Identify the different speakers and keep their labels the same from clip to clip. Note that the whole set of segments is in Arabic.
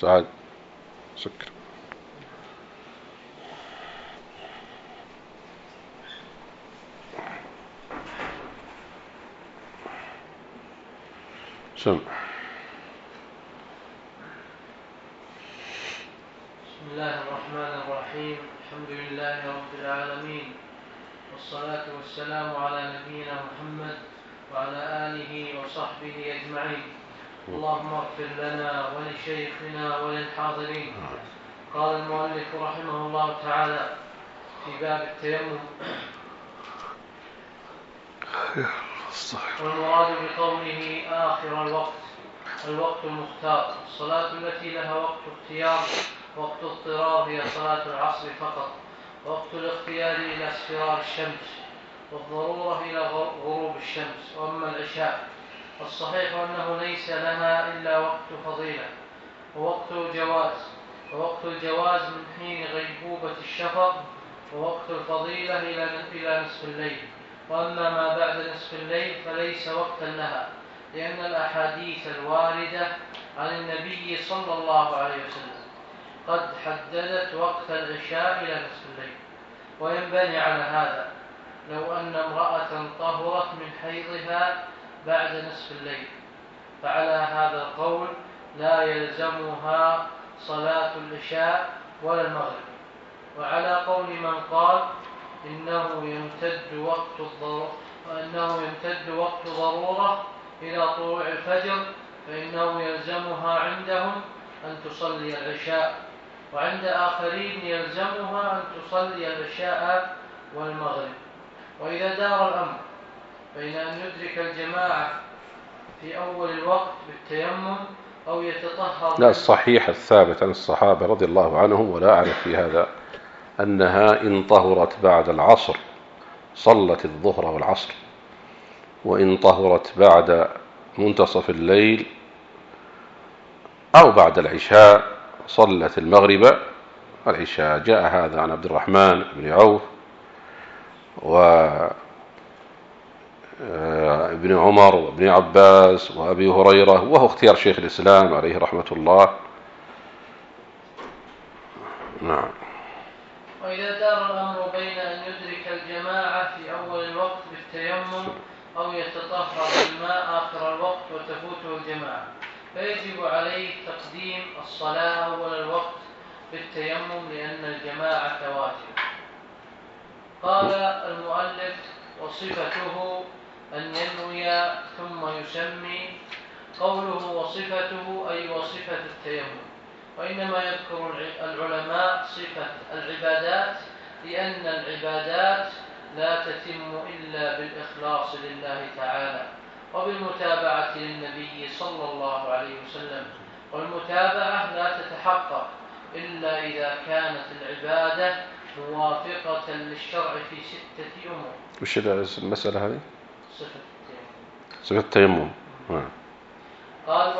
Speaker 1: سعد سكر. سم.
Speaker 2: بسم الله الرحمن الرحيم. الحمد لله رب العالمين، والصلاة والسلام على نبينا محمد وعلى آله وصحبه أجمعين. اللهم اغفر لنا ولشيخنا وللحاضرين. قال المؤلف رحمه الله تعالى في باب التيمم: والمراد بقوله آخر الوقت المختار. الصلاة التي لها وقت اختيار وقت اضطرار هي صلاة العصر فقط، وقت الاختيار إلى اصفرار الشمس، والضرورة إلى غروب الشمس. وأما العشاء الصحيح أنه ليس لها إلا وقت فضيلة ووقت الجواز من حين غيبوبة الشفق، ووقت الفضيلة إلى نصف الليل. وأما ما بعد نصف الليل فليس وقتا لها، لأن الأحاديث الواردة عن النبي صلى الله عليه وسلم قد حددت وقت العشاء إلى نصف الليل. وينبني على هذا لو أن امرأة طهرت من حيضها بعد نصف الليل، فعلى هذا القول لا يلزمها صلاة العشاء ولا المغرب. وعلى قول من قال إنه يمتد وقت ضرورة إلى طلوع الفجر، فإنه يلزمها عندهم أن تصلي العشاء، وعند آخرين يلزمها أن تصلي العشاء والمغرب. وإذا دار الأمر بين أن يدرك الجماعة في أول الوقت بالتيمم أو يتطهر،
Speaker 1: لا، الصحيح الثابت عن الصحابة رضي الله عنهم، ولا أعرف في هذا، أنها إن طهرت بعد العصر صلت الظهر والعصر، وإن طهرت بعد منتصف الليل أو بعد العشاء صلت المغرب والعشاء. جاء هذا عن عبد الرحمن بن عوف وابن عمر وابن عباس وأبي هريرة، وهو اختيار شيخ الإسلام عليه رحمة الله. نعم.
Speaker 2: وإذا دار الأمر بين أن يدرك الجماعة في أول الوقت بالتيمم أو يتطهر بالماء آخر الوقت وتفوته الجماعة، فيجب عليه تقديم الصلاة أول الوقت بالتيمم لأن الجماعة واجب. قال المؤلف: وصفته أن ينوي ثم يسمي. قوله وصفته أي وصفة التيمم، وإنما يذكر العلماء صفة العبادات، لأن العبادات لا تتم إلا بالإخلاص لله تعالى وبالمتابعة للنبي صلى الله عليه وسلم، والمتابعة لا تتحقق إلا إذا كانت العبادة موافقة للشرع في 6 أمور.
Speaker 1: وش المسألة هذه؟
Speaker 2: صفة
Speaker 1: التيمم.
Speaker 2: قال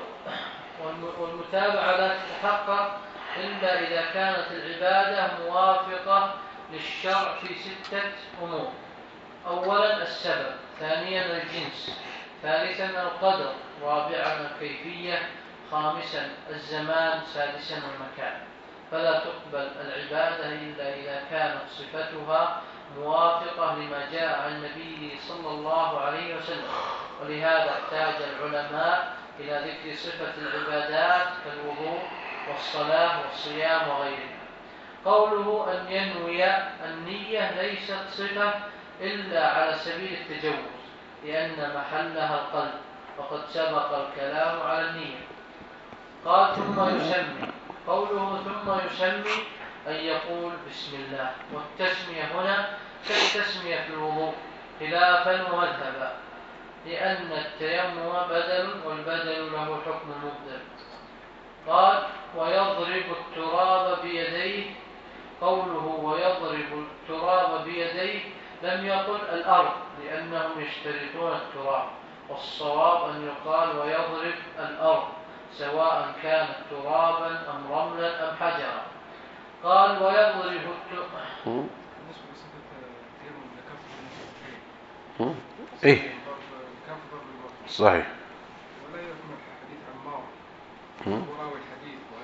Speaker 2: والمتابعة لا تتحقق إلا إذا كانت العبادة موافقة للشرع في 6 أمور: أولا السبب، ثانيا الجنس، ثالثا القدر، رابعا الكيفية، خامسا الزمان، سادسا المكان. فلا تقبل العبادة إلا إذا كانت صفتها موافقة لما جاء عن النبي صلى الله عليه وسلم. ولهذا احتاج العلماء إلى ذكر صفة العبادات كالوضوء والصلاة والصيام وغيرها. قوله أن ينوي، النية ليست صفة إلا على سبيل التجوز، لأن محلها القلب، وقد سبق الكلام على النية. قال ثم يسمي. قوله ثم يسمي أن يقول بسم الله، والتسمية هنا كالتسمية في الوضوء خلافا ومذهبا، لأن التيمم بدل، والبدل له حكم مبدل. قال ويضرب التراب بيديه. قوله ويضرب التراب بيديه لم يقل الأرض، لأنهم يشترطون التراب، والصواب أن يقال ويضرب الأرض، سواء كانت ترابا أم رملا أم حجرا. قال ويضرب التراب.
Speaker 1: إيه صحيح.
Speaker 3: ولا يكون الحديث عن ماضي وراوي الحديث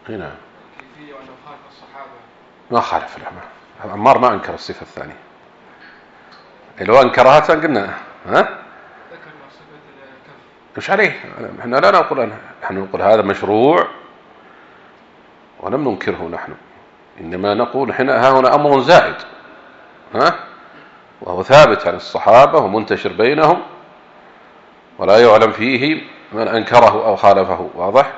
Speaker 1: هنا
Speaker 3: كيفية وأنه خالف الصحابة.
Speaker 1: ما خالف العمار. عمار ما أنكر الصفة الثانية. لو أنكرها قلنا ها؟
Speaker 3: ذكر صفة الكف.
Speaker 1: مش عليه. احنا لا نقول، نحن نقول هذا مشروع ولم ننكره نحن، إنما نقول ها هنا أمر زائد، ها؟ وهو ثابت عن الصحابة ومنتشر بينهم ولا يعلم فيه من أنكره أو خالفه. واضح؟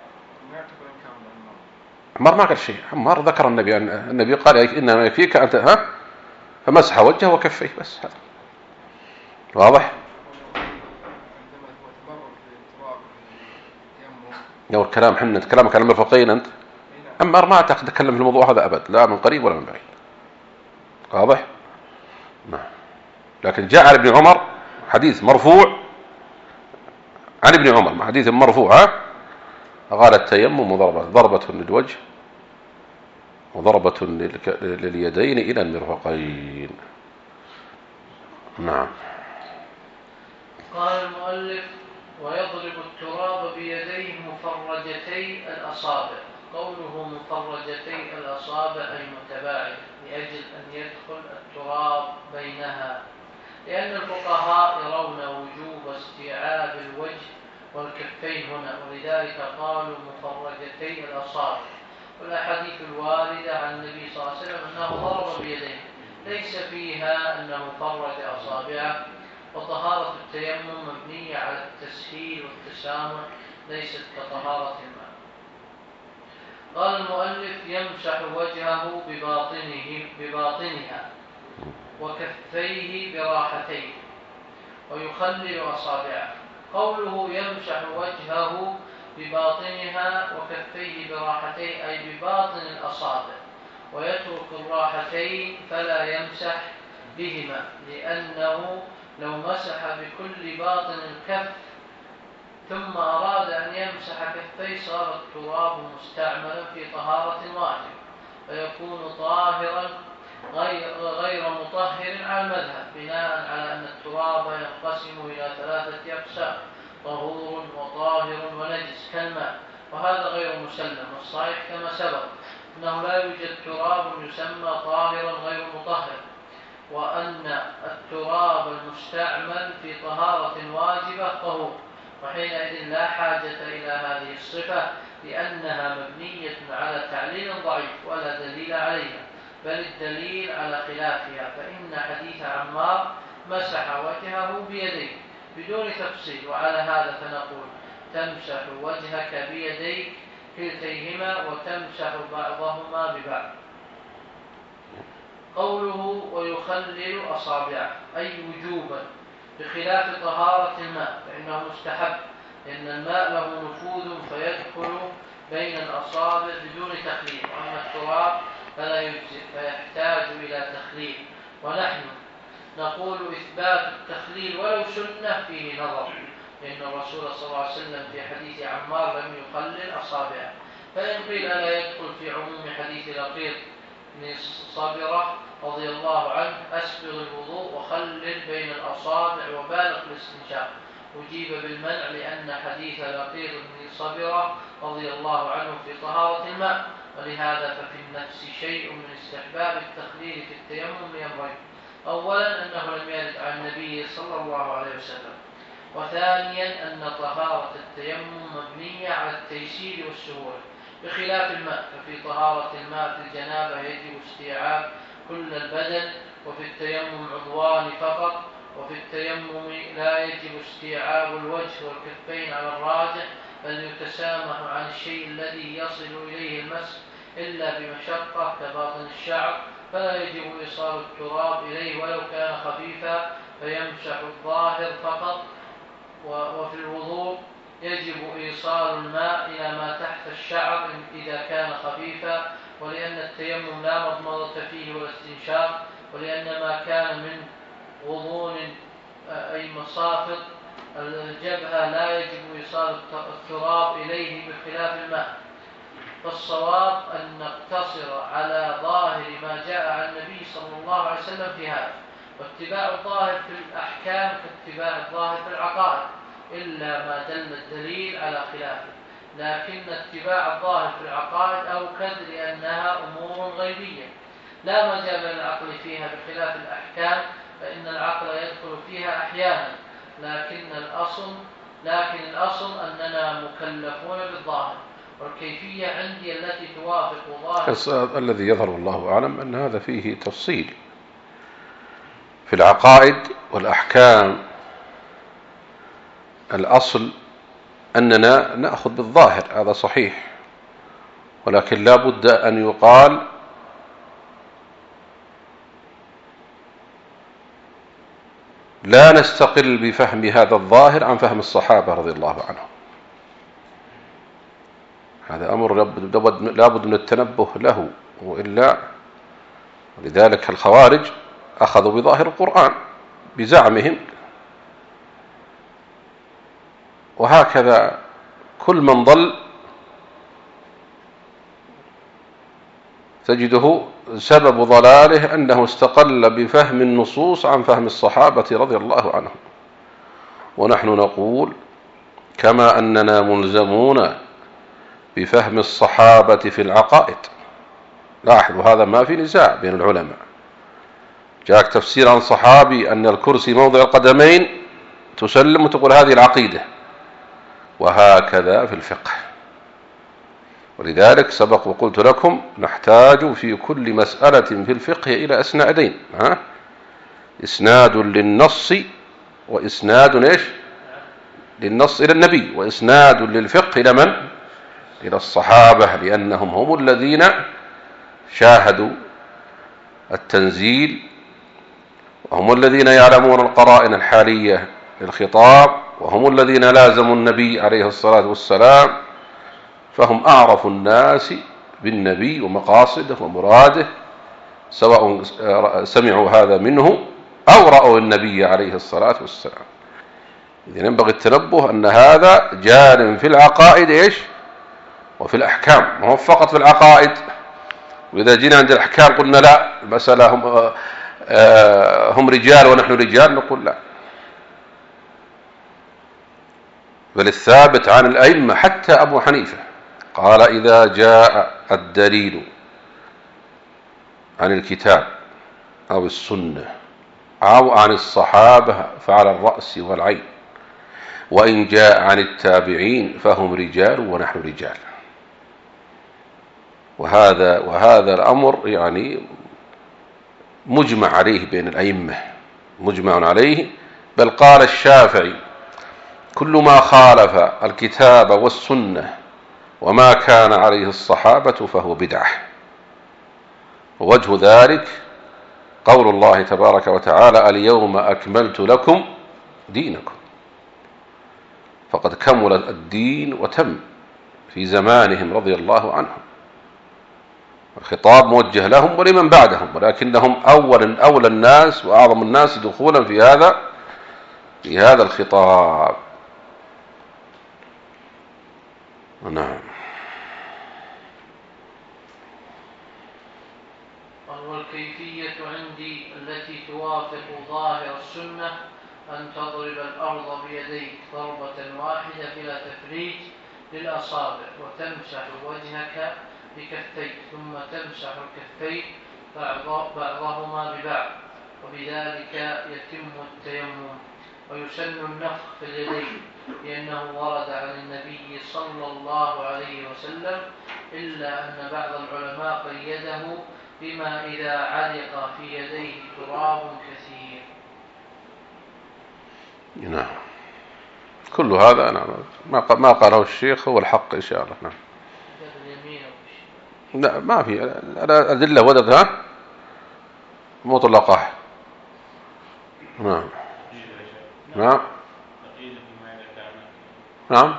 Speaker 1: عمار ما قال شيء. عمار ذكر النبي قال إنما يكفيك أنت ها فمسح وجهه وكفيه بس. هذا واضح؟ لو الكلام حنا كلامك عن المرفقين أنت. عمار ما تتكلم في الموضوع هذا أبد، لا من قريب ولا من بعيد. واضح؟ نعم. لكن جاء عن ابن عمر حديث مرفوع عن ابن عمر، حديث مرفوع قال التيمم ضربة للوجه وضربة لليدين إلى المرفقين. نعم.
Speaker 2: قال المؤلف: ويضرب التراب بيديه مفرجتي الأصابع. قوله مفرجتي الأصابع أي متباعدة، لأجل أن يدخل التراب بينها، لأن الفقهاء يرون وجوب استيعاب الوجه والكفين هنا، ولذلك قالوا مفرجتي الأصابع. والأحاديث الواردة عن النبي صلى الله عليه وسلم أنه ضرب بيديه ليس فيها أنه فرج أصابعه. وطهارة التيمم مبنية على التسهيل والتسامح، ليست كطهارة الماء. قال المؤلف: يمسح وجهه بباطنها وكفيه براحتين ويخلل أصابعه. قوله يمسح وجهه بباطنها وكفيه براحتين أي بباطن الأصابع، ويترك الراحتين فلا يمسح بهما، لأنه لو مسح بكل باطن الكف ثم أراد أن يمسح كفيه صار التراب مستعملا في طهارة واجب، فيكون طاهرا غير مطهر على المذهب، بناء على أن التراب ينقسم إلى 3 أقسام: طهور وطاهر ونجس كالماء، وهذا غير مسلم. والصحيح كما سبق أنه لا يوجد تراب يسمى طاهرا غير مطهر، وأن التراب المستعمل في طهارة واجبة طهور، وحينئذ لا حاجة إلى هذه الصفة، لأنها مبنية على تعليل ضعيف ولا دليل عليها، بل الدليل على خلافها. فإن حديث عمار مسح وجهه بيديه بدون تفصيل، وعلى هذا فنقول تمسح وجهك بيديك كلتيهما وتمسح بعضهما ببعض. قوله ويخلل أصابعه أي وجوبا، بخلاف طهارة الماء فإنه مستحب، لأن الماء له نفوذ فيدخل بين الأصابع بدون تخليل، وأما التراب فلا يجزئ فيحتاج إلى تخليل. ونحن نقول إثبات التخليل ولو سنة فيه نظر، لأن الرسول صلى الله عليه وسلم في حديث عمار لم يخلل أصابعه. فإن قيل لا يدخل في عموم حديث لقيط بن صبرة رضي الله عنه أسبغ الوضوء وخلل بين الأصابع وبالغ الاستنشاق، أجيب بالمنع، لأن حديث لقيط بن صبرة رضي الله عنه في طهارة الماء، ولهذا ففي النفس شيء من استحباب التخليل في التيمم لأمرين: أولا أنه لم يرد عن النبي صلى الله عليه وسلم، وثانيا أن طهارة التيمم مبنية على التيسير والسهولة، بخلاف الماء، ففي طهارة الماء في الجنابة يجب استيعاب كل البدن، وفي التيمم عضوان فقط، وفي التيمم لا يجب استيعاب الوجه والكفين على الراجح، بل يتسامح عن الشيء الذي يصل إليه المس إلا بمشقة كباطن الشعر، فلا يجب إيصال التراب إليه ولو كان خفيفا، فيمسح الظاهر فقط. وفي الوضوء يجب إيصال الماء إلى ما تحت الشعر إذا كان خفيفا، ولأن التيمم لا مضمضة فيه ولا استنشاق، ولأن ما كان من غضون أي مصافط الجبهة لا يجب إيصال التراب إليه بخلاف الماء. فالصواب أن نقتصر على ظاهر ما جاء عن النبي صلى الله عليه وسلم في هذا، واتباع الظاهر في الأحكام كاتباع الظاهر في العقائد، إلا ما دل الدليل على خلافه، لكن اتباع الظاهر في العقائد أوكد لأنها أمور غيبية لا مجال للعقل فيها بخلاف الأحكام، فإن العقل يدخل فيها أحيانا، لكن الأصل أننا مكلفون بالظاهر، والكيفية عندي التي توافق ظاهر.
Speaker 1: الذي يظهر الله أعلم أن هذا فيه تفصيل في العقائد والأحكام. الأصل أننا نأخذ بالظاهر، هذا صحيح، ولكن لا بد أن يقال لا نستقل بفهم هذا الظاهر عن فهم الصحابة رضي الله عنهم. هذا أمر لا بد من التنبه له، وإلا لذلك الخوارج أخذوا بظاهر القرآن بزعمهم، وهكذا كل من ضل تجده سبب ضلاله أنه استقل بفهم النصوص عن فهم الصحابة رضي الله عنهم. ونحن نقول كما أننا ملزمون بفهم الصحابة في العقائد. لاحظوا هذا ما في نزاع بين العلماء. جاءك تفسير عن صحابي أن الكرسي موضع القدمين تسلم وتقول هذه العقيدة، وهكذا في الفقه. ولذلك سبق وقلت لكم نحتاج في كل مسألة في الفقه إلى إسنادين، إسناد للنص وإسناد للنص إلى النبي، وإسناد للفقه إلى من؟ إلى الصحابة، لأنهم هم الذين شاهدوا التنزيل، وهم الذين يعلمون القرائن الحالية للخطاب، وهم الذين لازموا النبي عليه الصلاة والسلام، فهم أعرف الناس بالنبي ومقاصده ومراده، سواء سمعوا هذا منه أو رأوا النبي عليه الصلاة والسلام. إذن ينبغي التنبه أن هذا جار في العقائد وفي الأحكام، ما هو فقط في العقائد. وإذا جينا عند الأحكام قلنا لا، المسألة هم رجال ونحن رجال، نقول لا. بل الثابت عن الأئمة حتى أبو حنيفة قال إذا جاء الدليل عن الكتاب أو السنة أو عن الصحابة فعلى الرأس والعين، وإن جاء عن التابعين فهم رجال ونحن رجال. وهذا الأمر يعني مجمع عليه بين الأئمة، مجمع عليه. بل قال الشافعي كل ما خالف الكتاب والسنة وما كان عليه الصحابة فهو بدعة. ووجه ذلك قول الله تبارك وتعالى اليوم أكملت لكم دينكم، فقد كمل الدين وتم في زمانهم رضي الله عنهم. الخطاب موجه لهم ولمن بعدهم، ولكنهم أولى الناس وأعظم الناس دخولا في هذا الخطاب. نعم.
Speaker 2: والكيفية عندي التي توافق ظاهر السنة أن تضرب الأرض بيديك ضربة واحدة بلا تفريج للأصابع، وتمسح وجهك بكفيك، ثم تمسح الكفين بعضهما ببعض، وبذلك يتم التيمم. ويسن النفخ في اليدين لأنه ورد عن النبي صلى الله عليه وسلم، إلا أن بعض العلماء قيده بما إذا علق في يديه تراب كثير.
Speaker 1: نعم. كل هذا ما قاله الشيخ هو الحق إن شاء الله. نعم. لا ما في الأدلة ودتها مطلقة. نعم. نعم. نعم.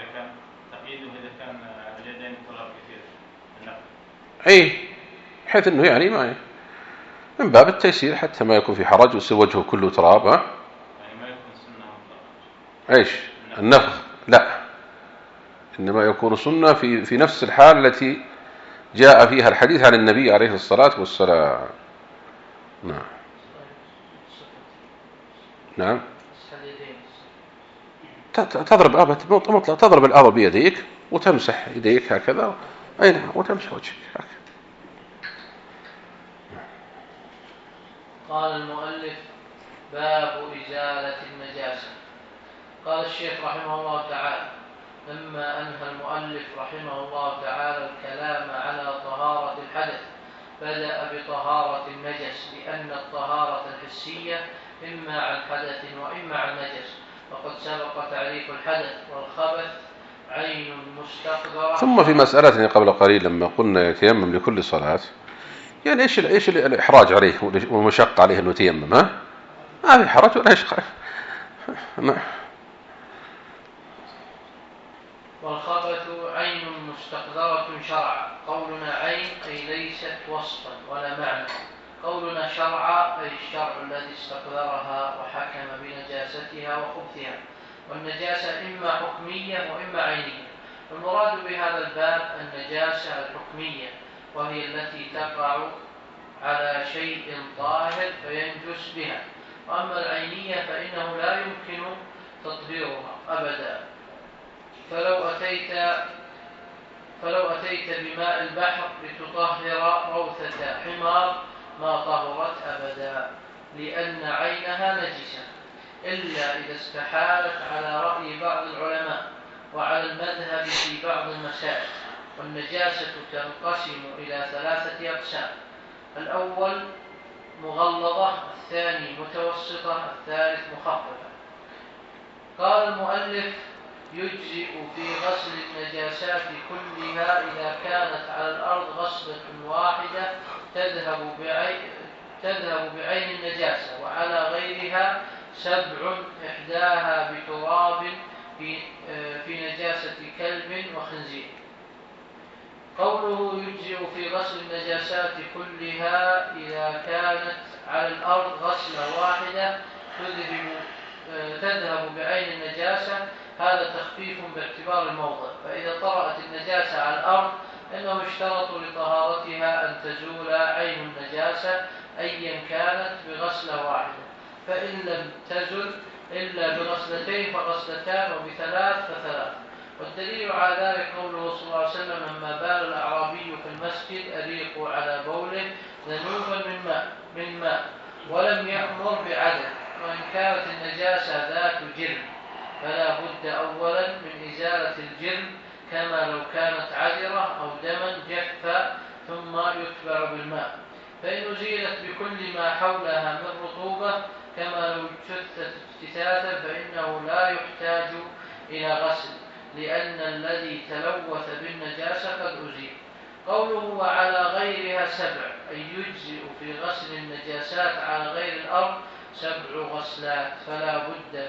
Speaker 1: أي بحيث أنه يعني ما من باب التيسير حتى ما يكون في حرج ويصير وجهه كله تراب. يعني
Speaker 3: ما يكون سنة
Speaker 1: إيش النفخ؟ لا، إنما يكون سنة في نفس الحال التي جاء فيها الحديث عن النبي عليه الصلاة والسلام. نعم. نعم. تضرب تضرب الأرض بيديك وتمسح يديك هكذا، أي نعم، وتمسح وجهك هكذا.
Speaker 2: قال المؤلف: باب إزالة النجاسة. قال الشيخ رحمه الله تعالى: لما أنهى المؤلف رحمه الله تعالى الكلام على طهارة الحدث بدأ بطهارة النجس، لأن الطهارة الحسية إما عن حدث وإما عن نجس، وقد سبق تعريف الحدث والخبث عين مستقذرة.
Speaker 1: ثم في مسألتنا قبل قليل لما قلنا يتيمم لكل صلاة، يعني إيش الإحراج عليه والمشق عليه أنه يتيمم؟ ما في حرج ولا إشكال.
Speaker 2: والخبث عين مستقذرة شرعا. قولنا عين أي ليست وصفا ولا معنى، قولنا شرعا أي الشرع الذي استقذرها وحكم بنجاستها وخبثها. والنجاسة إما حكمية وإما عينية. المراد بهذا الباب النجاسة الحكمية، وهي التي تقع على شيء طاهر فينجس بها. وأما العينية فإنه لا يمكن تطهيرها أبدا، فلو أتيت بماء البحر لتطهر روثة حمار ما طهرت أبدا، لأن عينها نجسة، إلا إذا استحالت على رأي بعض العلماء وعلى المذهب في بعض المسائل. والنجاسة تنقسم إلى 3 أقسام: الأول مغلظة، الثاني متوسطة، الثالث مخففة. قال المؤلف: يجزئ في غسل النجاسات كلها إذا كانت على الأرض غسلة واحدة تذهب بعين النجاسة، وعلى غيرها 7 إحداها بتراب في نجاسة كلب وخنزير. قوله يجزئ في غسل النجاسات كلها إذا كانت على الأرض غسلة واحدة تذهب بعين النجاسة، هذا تخفيف باعتبار الموضع. فإذا طرأت النجاسة على الأرض إنهم اشترطوا لطهارتها أن تزول عين النجاسة أيا كانت بغسلة واحدة، فإن لم تزل إلا بغسلتين فغسلتان، وب3 ف3. والدليل على ذلك قوله صلى الله عليه وسلم: لما بال الأعرابي في المسجد أريقوا على بوله ذنوبا من ماء، ولم يأمر بعدد. وإن كانت النجاسة ذات جرم فلا بد أولا من إزالة الجرم، كما لو كانت عذرة أو دما جفا، ثم يتبع بالماء. فإن أزيلت بكل ما حولها من رطوبة كما لو جثت اجتثاثا فإنه لا يحتاج إلى غسل، لأن الذي تلوث بالنجاسة قد أزيل. قوله وعلى غيرها 7 أي يجزئ في غسل النجاسات على غير الأرض 7 غسلات، فلا بد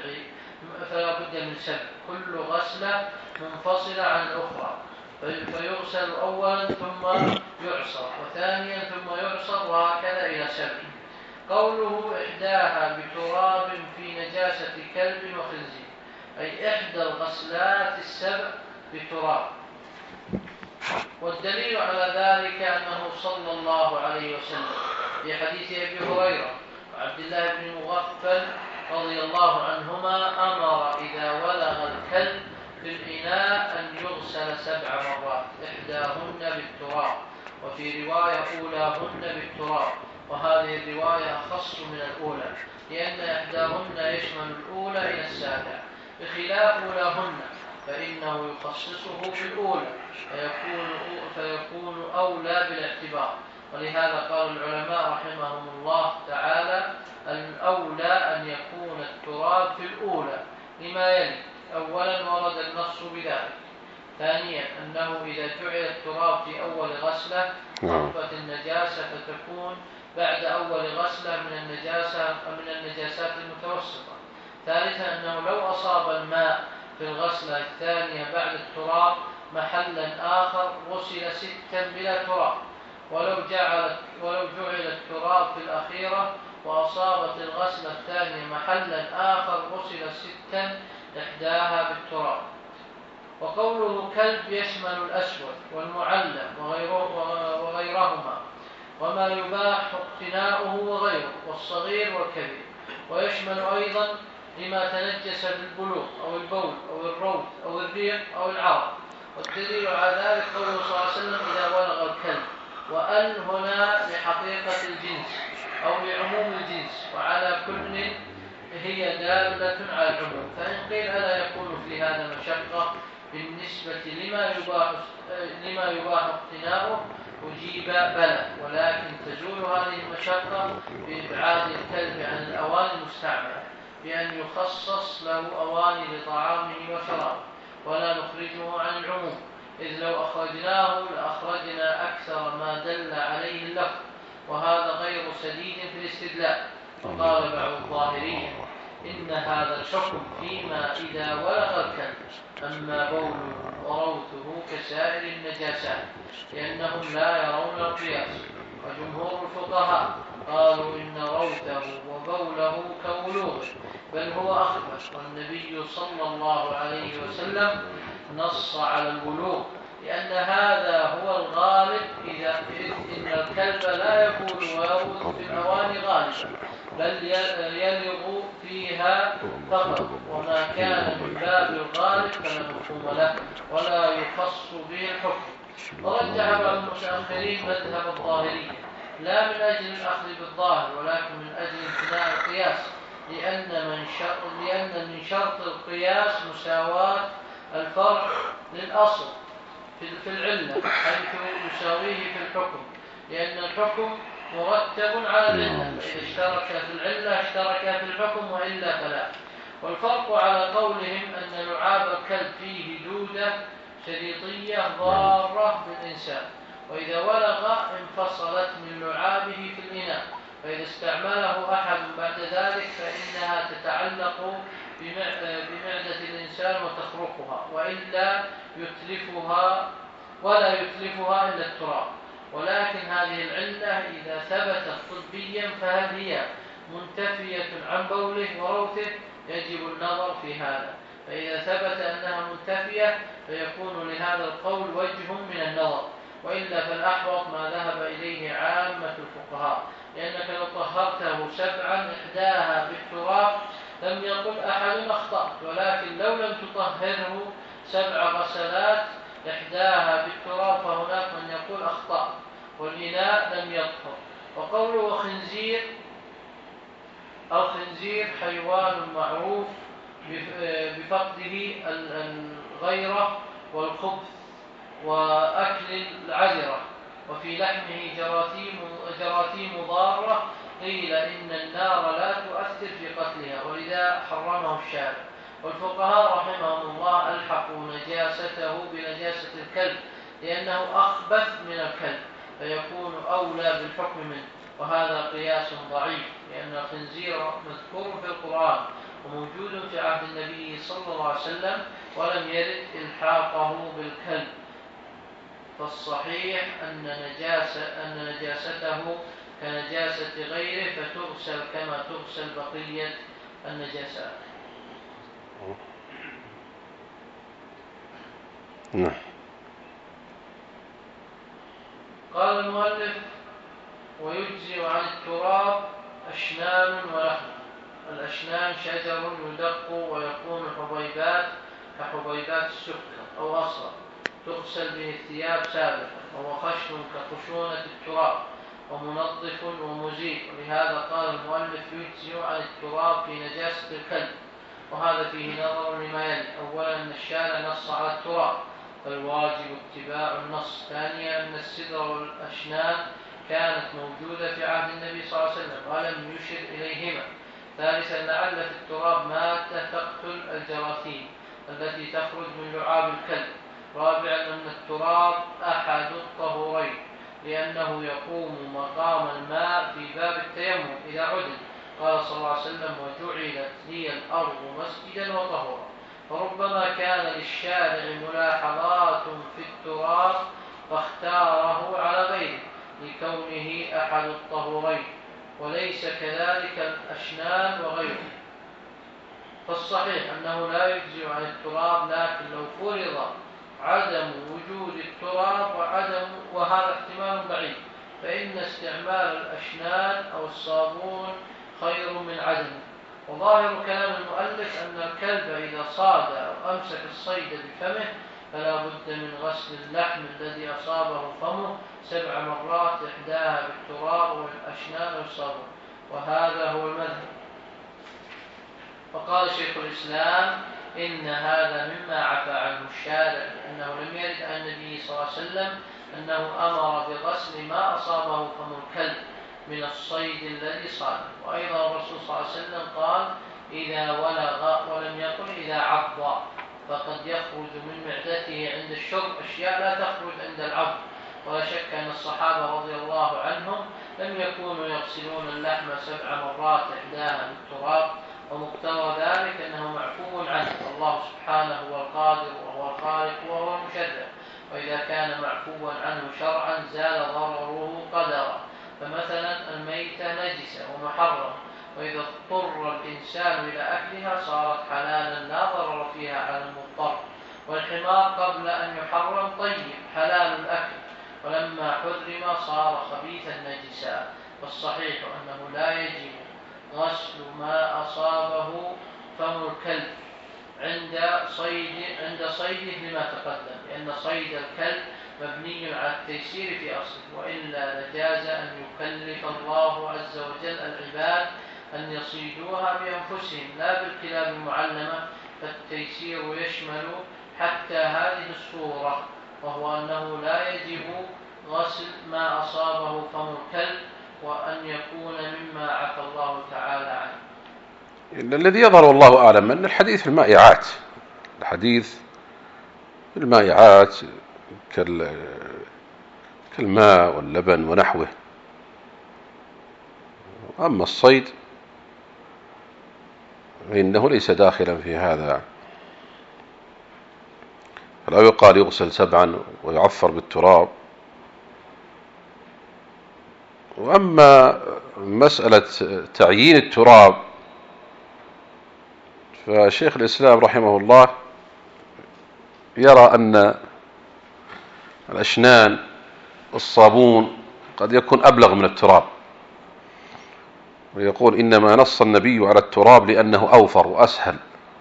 Speaker 2: من 7، كل غسلة منفصلة عن الأخرى، فيغسل أولا ثم يعصر، وثانيا ثم يعصر، وهكذا إلى 7. قوله إحداها بتراب في نجاسة كلب وخنزير أي إحدى الغسلات 7 بتراب. والدليل على ذلك أنه صلى الله عليه وسلم في حديث أبي هريرة وعبد الله بن مغفل رضي الله عنهما أمر إذا ولغ الكلب في الإناء أن يغسل 7 مرات، إحداهن بالتراب، وفي رواية أولاهن بالتراب، وهذه الرواية أخص من الأولى، لأن إحداهن يشمل الأولى إلى 7، بخلاف أولاهن فإنه يخصصه في الأولى فيكون أولى بالاعتبار. ولهذا قال العلماء رحمهم الله تعالى: الأولى أن يكون التراب في الأولى لما يلي: أولا ورد النص بذلك، ثانيا أنه إذا جعل التراب في أول غسلة خفت النجاسة فتكون بعد أول غسلة من النجاسات المتوسطة، ثالثا أنه لو أصاب الماء في الغسلة الثانية بعد التراب محلا آخر غسل 6 بلا تراب، ولو جعل التراب في الأخيرة وأصابت الغسلة الثانية محلا آخر غسل 6 إحداها بالتراب. وقوله كلب يشمل الأسود والمعلم وغيرهما وما يباح اقتناؤه وغيره، والصغير والكبير، ويشمل أيضا لما تنجس بالبلوغ أو البول أو الروث أو الريق أو العرق. والدليل على ذلك قوله صلى الله عليه وسلم إذا بلغ الكلب، وأن هنا لحقيقة الجنس أو لعموم الجنس، وعلى كل هي دالة على العموم. فإن قيل ألا يكون في هذا مشقة بالنسبة لما يباح اقتناؤه، أجيب بلى، ولكن تزول هذه المشقة بإبعاد الكلب عن الأواني المستعملة بأن يخصص له أواني لطعامه وشرابه، ولا نخرجه عن العموم، إذ لو أخرجناه لأخرجنا أكثر ما دل عليه اللفظ، وهذا غير سديد في الاستدلال. وقال بعض الظاهرية إن هذا الحكم فيما إذا ولغ الكلب، أما بوله وروثه كسائر النجاسات، لأنهم لا يرون القياس. وجمهور الفقهاء قالوا إن روثه وبوله كولوغه، بل هو أخبث، والنبي صلى الله عليه وسلم نص على البلوغ، لأن هذا هو الغالب، إذ إن الكلب لا يكون ويروث في الأواني غالبا، بل يلغ فيها فقط، وما كان من باب الغالب فلا مفهوم له ولا يخص به الحكم. ورجح بعض المتأخرين مذهب الظاهرية، لا من أجل الأخذ بالظاهر، ولكن من أجل امتناع القياس، لأن من شرط القياس مساواة الفرع للأصل في العلة، حيث يساويه في الحكم، لأن الحكم مرتب على العلة، فإذا اشترك في العلة اشترك في الحكم، وإلا فلا. والفرق على قولهم أن لعاب الكلب فيه دودة شريطية ضارة بالإنسان، وإذا ولغ انفصلت من لعابه في الإناء، فإذا استعمله أحد بعد ذلك فإنها تتعلق بمعدة الإنسان وتخرقها، ولا يتلفها إلا التراب. ولكن هذه العلة إذا ثبتت طبيا فهل هي منتفية عن بوله وروثه؟ يجب النظر في هذا، فإذا ثبت أنها منتفية فيكون لهذا القول وجه من النظر، وإلا فالأحوط ما ذهب إليه عامة الفقهاء، لأنك لو طهرته 7 إحداها بالتراب لم يقل أحد أخطأت، ولكن لو لم تطهره 7 غسلات إحداها بالتراب فهناك من يقول أخطأ، والإناء لم يطهر. وقوله خنزير، الخنزير حيوان معروف بفقده الغيرة والخبث وأكل العذرة، وفي لحمه جراثيم ضارة، قيل إن النار لا تؤثر في قتلها، ولذا حرمه الشارع. والفقهاء رحمهم الله ألحقوا نجاسته بنجاسة الكلب، لأنه أخبث من الكلب فيكون أولى بالحكم منه، وهذا قياس ضعيف، لأن الخنزير مذكور في القرآن وموجود في عهد النبي صلى الله عليه وسلم، ولم يرد إلحاقه بالكلب. فالصحيح أن نجاسته كنجاسة غيره، فتغسل كما تغسل بقية النجاسات. قال المؤلف: ويجزئ عن التراب أشنان ولحم. الأشنان شجر يدق ويكون حبيبات كحبيبات السكر أو أصغر، تغسل به الثياب سابقا، وهو خشن كخشونة التراب ومنظف ومزيل، ولهذا قال المؤلف: يجزئ عن التراب في نجاسة الكلب. وهذا فيه نظر لما يلي: أولا أن الشارع نص على التراب فالواجب اتباع النص. ثانيا أن السدر والأشنان كانت موجودة في عهد النبي صلى الله عليه وسلم ولم يشر إليهما. ثالثا لعل في التراب مادة تقتل الجراثيم التي تخرج من لعاب الكلب. رابعا أن التراب أحد الطهورين، لأنه يقوم مقام الماء في باب التيمم إذا عدل. قال صلى الله عليه وسلم: وجعلت لي الأرض مسجدا وطهورا. فربما كان للشارع ملاحظات في التراب فاختاره على غيره لكونه أحد الطهورين، وليس كذلك الأشنان وغيره. فالصحيح أنه لا يجزئ عن التراب، لكن لو فرض عدم وجود التراب وهذا احتمال بعيد، فإن استعمال الأشنان أو الصابون خير من عدم. وظاهر كلام المؤلف أن الكلب إذا صاد أو أمسك الصيد بفمه فلا بد من غسل اللحم الذي أصابه فمه 7 مرات، إحداها بالتراب والأشنان والصابون، وهذا هو المذهب. فقال شيخ الإسلام إن هذا مما عفى عنه الشارع، أنه لم يرد عن النبي صلى الله عليه وسلم أنه أمر بغسل ما أصابه فم الكلب من الصيد الذي صاده. وأيضا الرسول صلى الله عليه وسلم قال إذا ولغ، ولم يقل إذا عض، فقد يخرج من معدته عند الشرب أشياء لا تخرج عند العض. ولا شك أن الصحابة رضي الله عنهم لم يكونوا يغسلون اللحم 7 مرات إحداها بالتراب، ومقتضى ذلك أنه معفو عنه، الله سبحانه هو القادر وهو الخالق وهو المشرع، وإذا كان معفوا عنه شرعا زال ضرره قدرا. فمثلا الميتة نجسة ومحرم، وإذا اضطر الإنسان إلى أكلها صارت حلالا لا ضرر فيها على المضطر. والحمار قبل أن يحرم طيب حلال الأكل، ولما حرم صار خبيثا نجسا. والصحيح أنه لا يجب غسل ما أصابه فم الكلب عند صيده لما تقدم، لأن صيد الكلب مبني على التيسير في أصله، وإلا لجاز أن يكلف الله عز وجل العباد أن يصيدوها بأنفسهم لا بالكلاب المعلمة. فالتيسير يشمل حتى هذه الصورة، وهو أنه لا يجب غسل ما أصابه فم الكلب، وأن يكون مما عفى الله تعالى عنه.
Speaker 1: الذي يظهر والله أعلم أن الحديث في المائعات، الحديث في المائعات كالماء واللبن ونحوه. أما الصيد فإنه ليس داخلا في هذا، فلا يقال يغسل 7 ويعفر بالتراب. وأما مسألة تعيين التراب فشيخ الإسلام رحمه الله يرى أن الأشنان والصابون قد يكون أبلغ من التراب، ويقول إنما نص النبي على التراب لأنه أوفر وأسهل.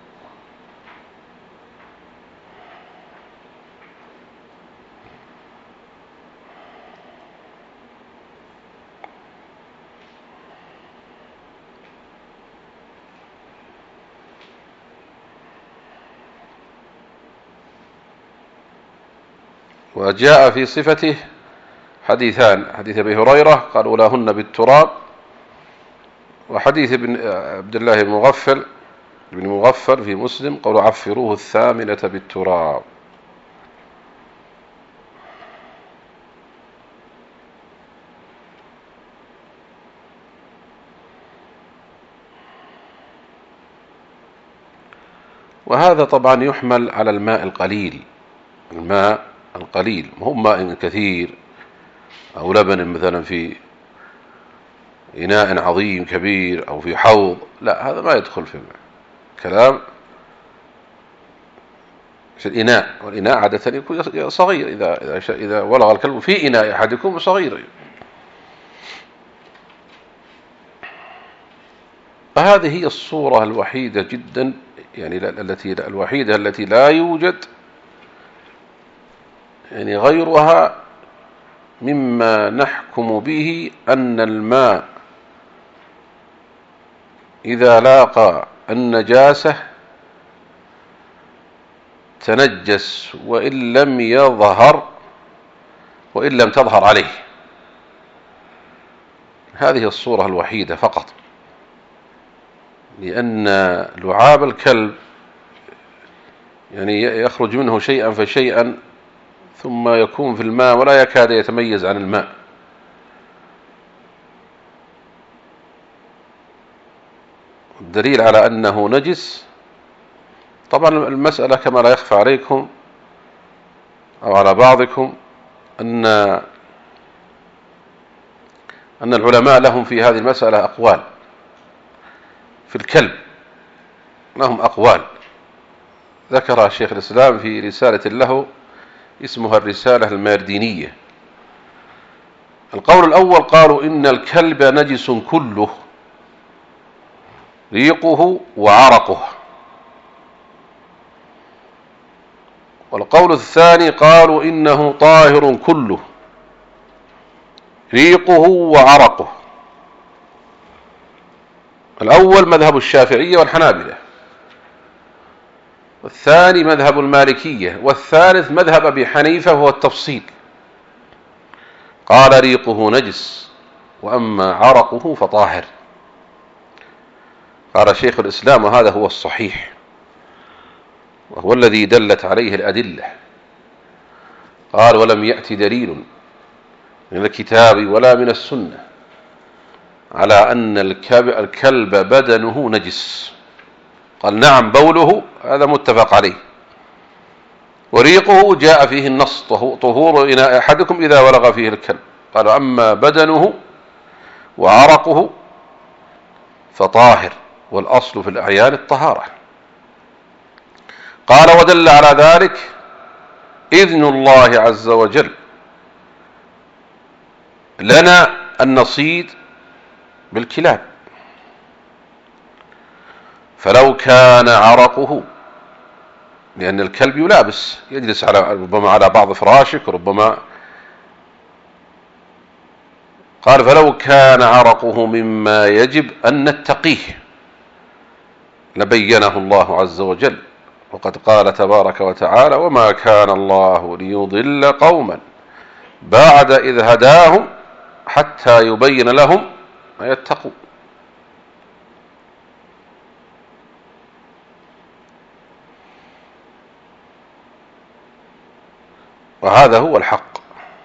Speaker 1: وجاء في صفته حديثان، حديث أبي هريرة قال أولاهن بالتراب، وحديث عبد الله بن مغفل في مسلم قال عفروه 8 بالتراب. وهذا طبعا يحمل على الماء القليل، الماء القليل، مو ماء كثير أو لبن مثلا في إناء عظيم كبير أو في حوض، لا هذا ما يدخل في الماء. كلام في الإناء، والإناء عادة يكون صغير، إذا ولغ الكلب في إناء أحدكم صغير. فهذه هي الصورة الوحيدة جدا، يعني الوحيدة التي لا يوجد يعني غيرها مما نحكم به أن الماء إذا لاقى النجاسة تنجس وإن لم تظهر عليه. هذه الصورة الوحيدة فقط، لأن لعاب الكلب يعني يخرج منه شيئا فشيئا ثم يكون في الماء ولا يكاد يتميز عن الماء. الدليل على أنه نجس طبعا المسألة كما لا يخفى عليكم أو على بعضكم أن العلماء لهم في هذه المسألة أقوال. في الكلب لهم أقوال ذكرها شيخ الإسلام في رسالة له اسمها الرسالة الماردينية. القول الأول قالوا إن الكلب نجس كله، ريقه وعرقه. والقول الثاني قالوا إنه طاهر كله، ريقه وعرقه. الأول مذهب الشافعية والحنابلة، والثاني مذهب المالكية، والثالث مذهب أبي حنيفة وهو التفصيل. قال ريقه نجس وأما عرقه فطاهر. قال شيخ الإسلام وهذا هو الصحيح وهو الذي دلت عليه الأدلة. قال ولم يأتي دليل من الكتاب ولا من السنة على أن الكلب بدنه نجس. قال نعم بوله هذا متفق عليه، وريقه جاء فيه النص طهور إناء أحدكم إذا ولغ فيه الكلب. قال أما بدنه وعرقه فطاهر، والأصل في الأعيان الطهارة. قال ودل على ذلك إذن الله عز وجل لنا أن نصيد بالكلاب، فلو كان عرقه، لأن الكلب يلابس يجلس ربما على بعض فراشك ربما، قال فلو كان عرقه مما يجب أن نتقيه لبينه الله عز وجل. وقد قال تبارك وتعالى وما كان الله ليضل قوما بعد إذ هداهم حتى يبين لهم ما يتقون. وهذا هو الحق.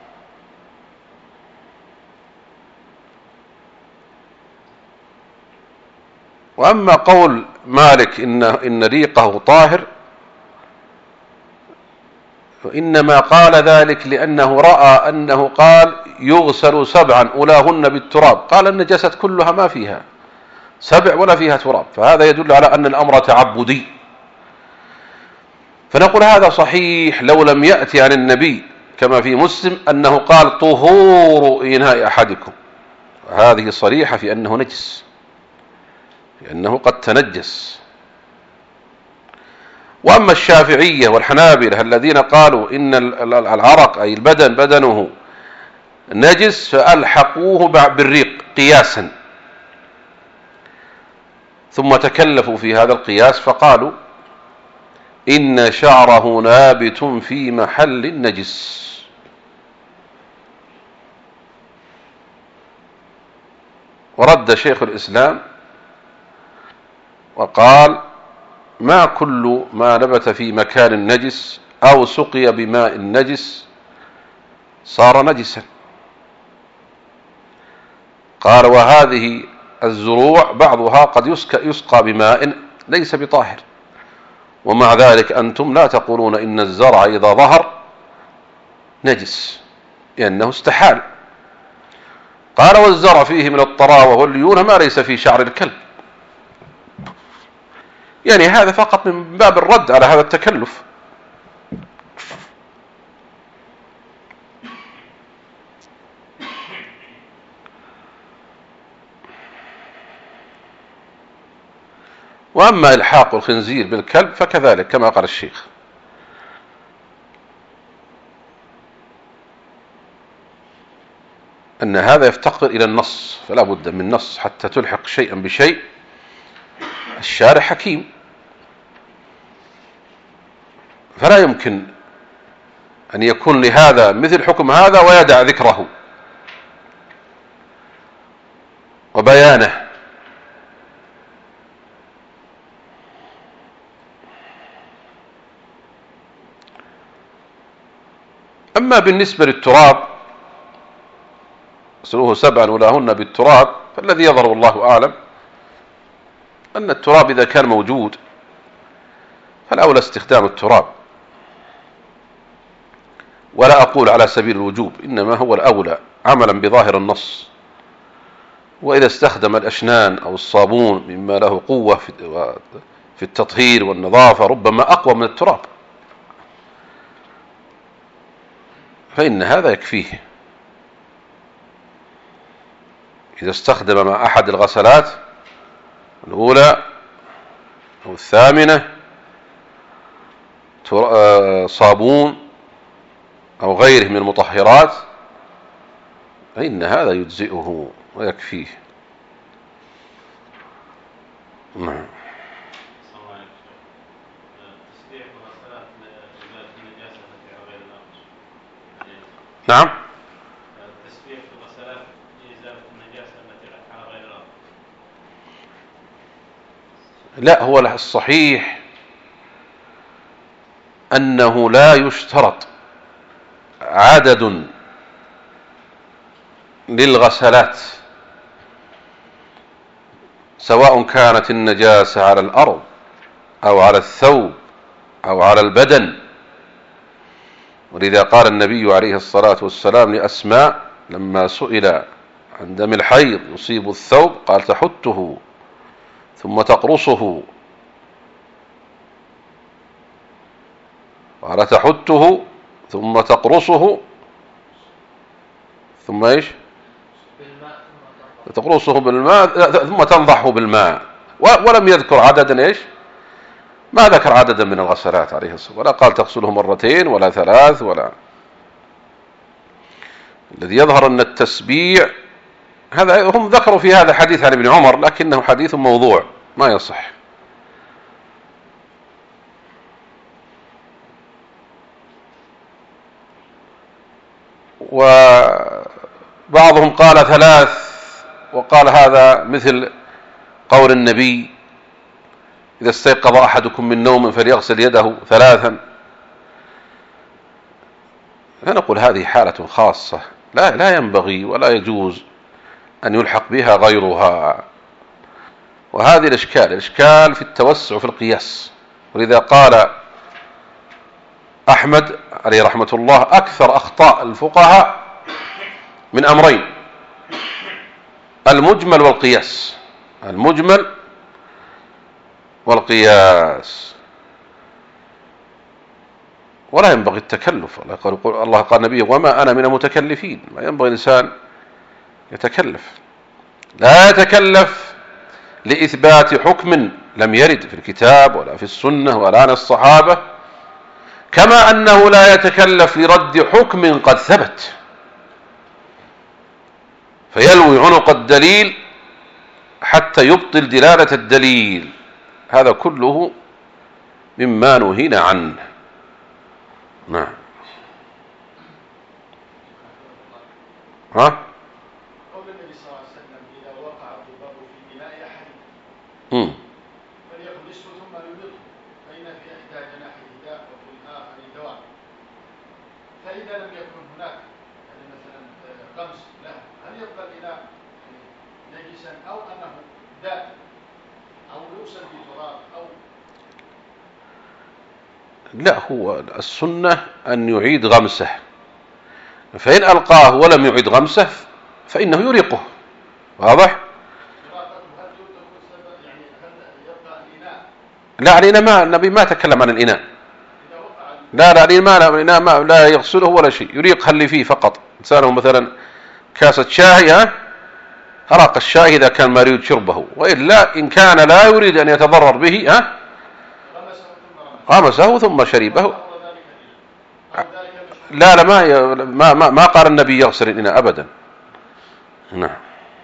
Speaker 1: وأما قول مالك إن ريقه طاهر، وإنما قال ذلك لأنه رأى أنه قال يغسل 7 أولاهن بالتراب، قال النجاسة كلها ما فيها 7 ولا فيها تراب، فهذا يدل على أن الأمر تعبدي. فنقول هذا صحيح لو لم يأتي عن النبي كما في مسلم أنه قال طهور إناء أحدكم، هذه صريحة في أنه نجس، لأنه قد تنجس. وأما الشافعية والحنابلة الذين قالوا إن العرق أي البدن بدنه نجس فألحقوه بالريق قياسا، ثم تكلفوا في هذا القياس فقالوا إن شعره نابت في محل نجس. ورد شيخ الإسلام وقال ما كل ما نبت في مكان نجس أو سقي بماء نجس صار نجسا. قال وهذه الزروع بعضها قد يسقى بماء ليس بطاهر، ومع ذلك أنتم لا تقولون إن الزرع إذا ظهر نجس لأنه استحال. قال والزرع فيه من الطراوة والليونة ما ليس في شعر الكلب. يعني هذا فقط من باب الرد على هذا التكلف. وأما إلحاق الخنزير بالكلب فكذلك كما قال الشيخ، أن هذا يفتقر إلى النص، فلا بد من نص حتى تلحق شيئا بشيء. الشارع حكيم، فلا يمكن أن يكون لهذا مثل حكم هذا ويدع ذكره وبيانه. أما بالنسبة للتراب غسلوه 7 أولاهن بالتراب، فالذي يظهر والله أعلم أن التراب إذا كان موجود فالأولى استخدام التراب، ولا أقول على سبيل الوجوب، إنما هو الأولى عملا بظاهر النص. وإذا استخدم الأشنان أو الصابون مما له قوة في التطهير والنظافة ربما أقوى من التراب، فإن هذا يكفيه. إذا استخدم مع أحد الغسلات الأولى أو الثامنة صابون أو غيره من المطهرات، فإن هذا يجزئه ويكفيه. نعم. نعم.
Speaker 3: التسبيح في الغسلات لإزالة النجاسة التي على غير الأرض.
Speaker 1: لا، هو الصحيح أنه لا يشترط عدد للغسلات، سواء كانت النجاسة على الأرض أو على الثوب أو على البدن. ولذا قال النبي عليه الصلاة والسلام لأسماء لما سئل عن دم الحيض يصيب الثوب قال تحته ثم تقرصه، قال تحته ثم تقرصه ثم ايش؟ تقرصه بالماء ثم تنضحه بالماء. ولم يذكر عددا ايش؟ ما ذكر عددا من الغسلات عليه الصلاة، ولا قال تغسله مرتين ولا ثلاث ولا. الذي يظهر أن التسبيع هذا هم ذكروا في هذا حديث عن ابن عمر، لكنه حديث موضوع ما يصح. وبعضهم قال ثلاث، وقال هذا مثل قول النبي إذا استيقظ أحدكم من نوم فليغسل يده ثلاثا. فنقول هذه حالة خاصة لا ينبغي ولا يجوز أن يلحق بها غيرها. وهذه الإشكال في التوسع في القياس. ولذا قال أحمد عليه رحمة الله أكثر أخطاء الفقهاء من أمرين: المجمل والقياس. المجمل والقياس. ولا ينبغي التكلف. الله قال نبيه وما أنا من المتكلفين. ما ينبغي الإنسان يتكلف. لا يتكلف لإثبات حكم لم يرد في الكتاب ولا في السنة ولا عن الصحابة، كما أنه لا يتكلف لرد حكم قد ثبت فيلوي عنق الدليل حتى يبطل دلالة الدليل. هذا كله مما نهينا عنه. نعم. ها؟
Speaker 4: قول النبي صلى الله عليه وسلم إذا وقع الضباب في بناء أحد فليأخذ نصفه ثم يبيضه، فإن في إحدى جناحه داء وفي الآخر دواء. فإذا لم يكن هناك يعني مثلا غمس له، هل يبقى الإناء نجسا أو أنه داء أو يغسل بتراب أو؟
Speaker 1: لا، هو السنة أن يعيد غمسه، فإن ألقاه ولم يعيد غمسه فإنه يريقه. واضح؟ لا، الإناء ما النبي ما تكلم عن الإناء. لا الإناء ما لا يغسله ولا شيء، يريق اللي فيه فقط. إنسانه مثلا كاسة شاي أراق الشاي إذا كان ما يريد شربه، وإلا إن كان لا يريد أن يتضرر به غمسه ثم شربه. لا ما قال النبي يغسل الإناء أبدا. نعم.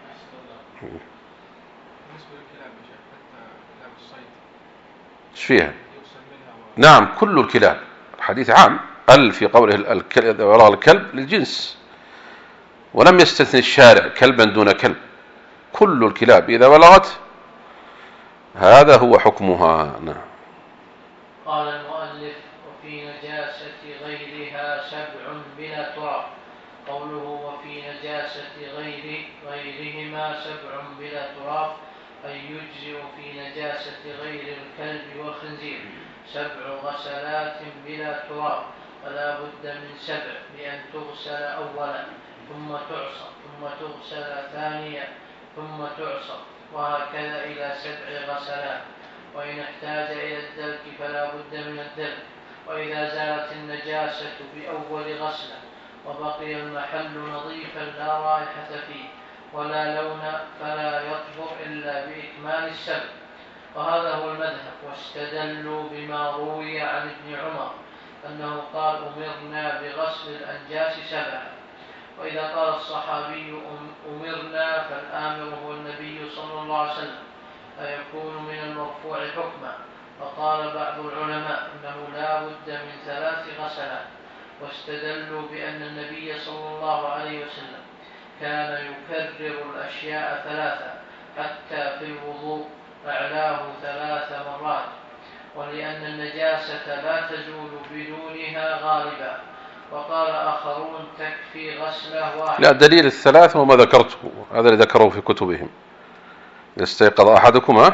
Speaker 1: ايش فيها؟ نعم، كل الكلاب. الحديث عام في قوله الكلب للجنس، ولم يستثني الشارع كلبا دون كلب. كل الكلاب إذا بلغت هذا هو حكمها. نعم.
Speaker 2: قال المؤلف وفي نجاسة غيرها سبع بلا تراب. قوله وفي نجاسة غيرهما سبع بلا تراب أي يجزئ في نجاسة غير الكلب والخنزير 7 غسلات بلا تراب، فلا بد من 7 بأن تغسل أولا ثم تعصر ثم تغسل ثانيا ثم تعصر، وهكذا إلى 7 غسلات. وإن احتاج إلى الدلك فلا بد من الدلك. وإذا زالت النجاسة بأول غسلة وبقي المحل نظيفا لا رائحة فيه ولا لون فلا يطهر إلا بإكمال السبع. وهذا هو المذهب. واستدلوا بما روي عن ابن عمر أنه قال أمرنا بغسل الأنجاس 7. وإذا قال الصحابي أمرنا فالآمر هو النبي صلى الله عليه وسلم فيكون من المرفوع حكما. وقال بعض العلماء إنه لا بد من 3 غسلات. واستدلوا بأن النبي صلى الله عليه وسلم كان يكرر الأشياء 3 حتى في الوضوء أعلاه 3 مرات، ولأن النجاسة لا تزول بدونها غالبا. وقال آخرون تكفي غسله 1.
Speaker 1: لا، دليل 3 وما ذكرته هذا اللي ذكروه في كتبهم. استيقظ أحدكم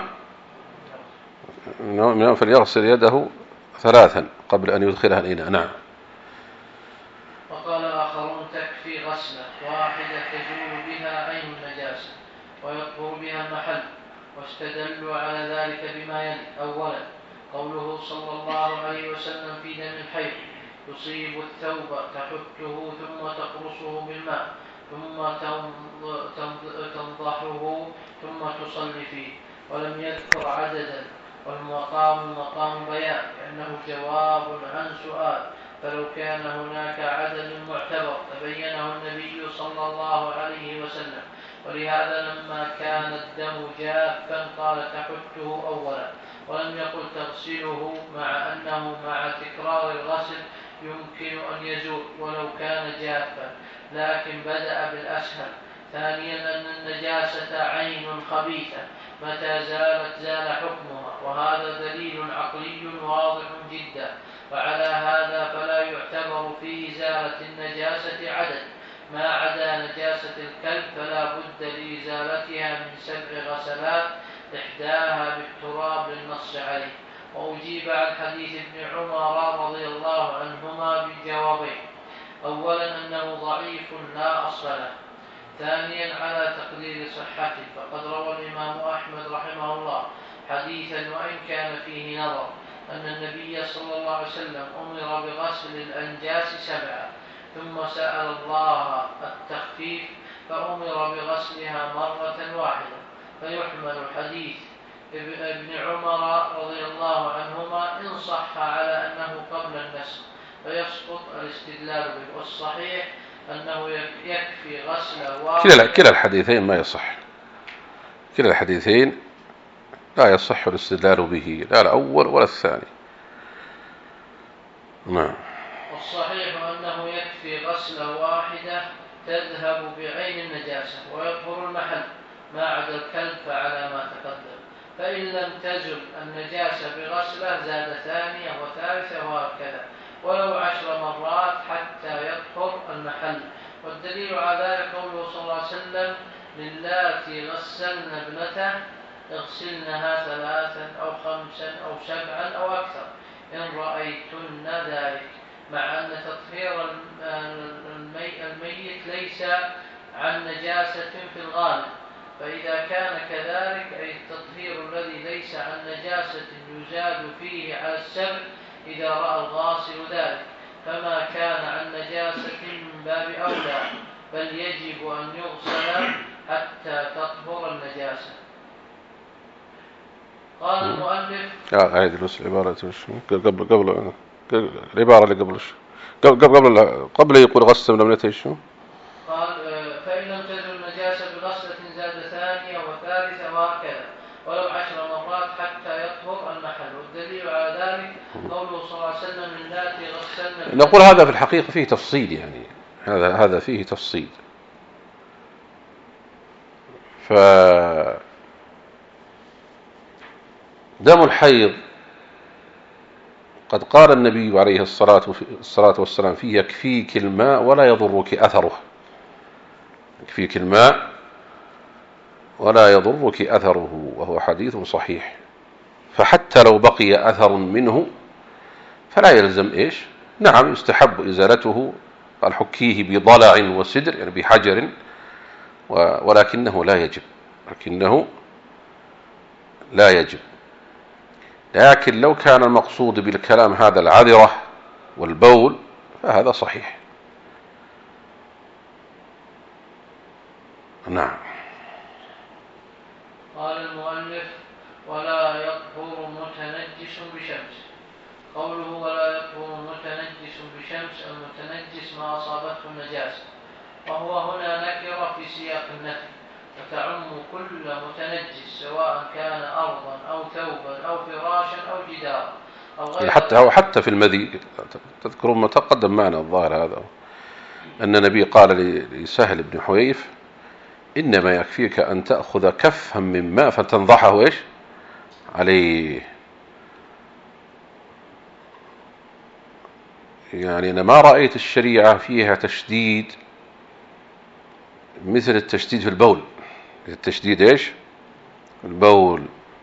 Speaker 1: فليغسل يده 3 قبل أن يدخلها الإناء. نعم.
Speaker 2: وقال آخرون تكفي غسله 1 تزول بها عين النجاسة ويطهر بها المحل. واستدلوا على ذلك بما يلي: أولا قوله صلى الله عليه وسلم في دم الحيض: تصيب الثوب تحته ثم تقرصه بالماء ثم تنضحه ثم تصلي فيه. ولم يذكر عددا. والمقام مقام بيان لأنه جواب عن سؤال، فلو كان هناك عدد معتبر تبينه النبي صلى الله عليه وسلم. ولهذا لما كان الدم جافا قال تحته أولا ولم يقل تغسله، مع أنه مع تكرار الغسل يمكن أن يزول ولو كان جافا، لكن بدأ بالأسهل. ثانيا أن النجاسة عين خبيثة، متى زالت زال حكمها، وهذا دليل عقلي واضح جدا. وعلى هذا فلا يعتبر في إزالة النجاسة عدد. ما عدا نجاسة الكلب فلا بد لإزالتها من 7 غسلات، إحداها بالتراب للنص عليه. وأجيب عن حديث ابن عمر رضي الله عنهما بجوابين: أولا أنه ضعيف لا أصل له. ثانيا على تقدير صحته، فقد روى الإمام أحمد رحمه الله حديثا وإن كان فيه نظر أن النبي صلى الله عليه وسلم أمر بغسل الأنجاس 7 ثم سأل الله التخفيف فأمر بغسلها مرة واحدة، فيحمل حديث ابن عمر رضي الله عنهما إن صح على أنه قبل النسخ فيسقط الاستدلال به. والصحيح أنه يكفي غسل واحد.
Speaker 1: كلا الحديثين ما يصح. كلا الحديثين لا يصح الاستدلال به، لا الأول ولا الثاني. نعم.
Speaker 2: والصحيح أنه يكفي غسل واحدة تذهب بعين النجاسة ويطهر المحل، ما عدا الكلب فعلى ما تقدم. فإن لم تزل النجاسة بغسلة زاد 2 و3 وهكذا، ولو 10 مرات حتى يطهر المحل. والدليل على ذلك قوله صلى الله عليه وسلم: للاتي غسلن ابنته اغسلنها 3 أو 5 أو 7 أو أكثر إن رأيتن ذلك، مع أن تطهير الميت ليس عن نجاسة في الغالب. فإذا كان كذلك أي التطهير الذي ليس عن نجاسة يزاد فيه على السبع إذا رأى الغاسل ذلك، فما كان عن نجاسة من باب أولى، بل يجب أن يغسل حتى تطهر النجاسة. قال المؤلف
Speaker 1: هذه العبارة قبل العبارة اللي قبل يقول غسل من ابنته شو؟
Speaker 2: قال فإن لم تزل النجاسة بغسلة زاد 2 و3 وهكذا، ولو 10 مرات حتى يطهر المحل. والدليل على ذلك قوله صلى الله عليه وسلم: من اللاتي غسلن.
Speaker 1: نقول هذا في الحقيقة فيه تفصيل، يعني هذا فيه تفصيل. دم الحيض قد قال النبي عليه الصلاة والسلام فيه: يكفيك الماء ولا يضرك أثره. يكفيك الماء ولا يضرك أثره، وهو حديث صحيح. فحتى لو بقي أثر منه فلا يلزم نعم يستحب إزالته، قال حكيه بضلع وسدر، يعني بحجر، ولكنه لا يجب. لكن لو كان المقصود بالكلام هذا العذرة والبول فهذا صحيح. نعم.
Speaker 2: قال المؤلف: ولا يطهر متنجس بشمس. قوله ولا يطهر متنجس بشمس، المتنجس ما أصابته النجاسة، وهو هنا نكرة في سياق النفي، فتعم كل متنجس سواء كان أرضا أو ثوبا أو فراشا أو جدارا أو غير
Speaker 1: حتى في المذي تذكرون ما تقدم معنا الظاهر هذا، أن النبي قال لسهل بن حويف: إنما يكفيك أن تأخذ كفا من ماء فتنضحه إيش عليه. يعني أنا ما رأيت الشريعة فيها تشديد مثل التشديد في البول. التشديد إيش؟ البول.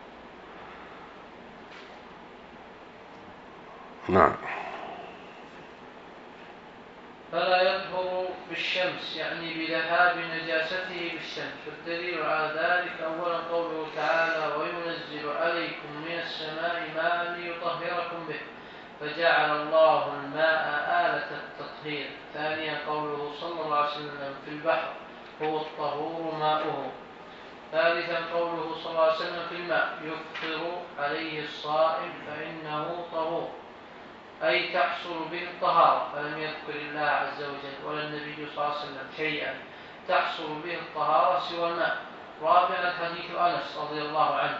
Speaker 1: نعم.
Speaker 2: فلا يطهر بالشمس يعني بذهاب نجاسته بالشمس، والدليل على ذلك أولا قوله تعالى: وينزل عليكم من السماء ماء ليطهركم به، فجعل الله الماء آلة التطهير. ثانيا قوله صلى الله عليه وسلم في البحر: هو الطهور ماؤه. ثالثا قوله صلى الله عليه وسلم في الماء: يفطر عليه الصائم فإنه طهور، أي تحصل به الطهارة. فلم يذكر الله عز وجل ولا النبي صلى الله عليه وسلم شيئا تحصل به الطهارة سوى الماء. رابعا حديث أنس رضي الله عنه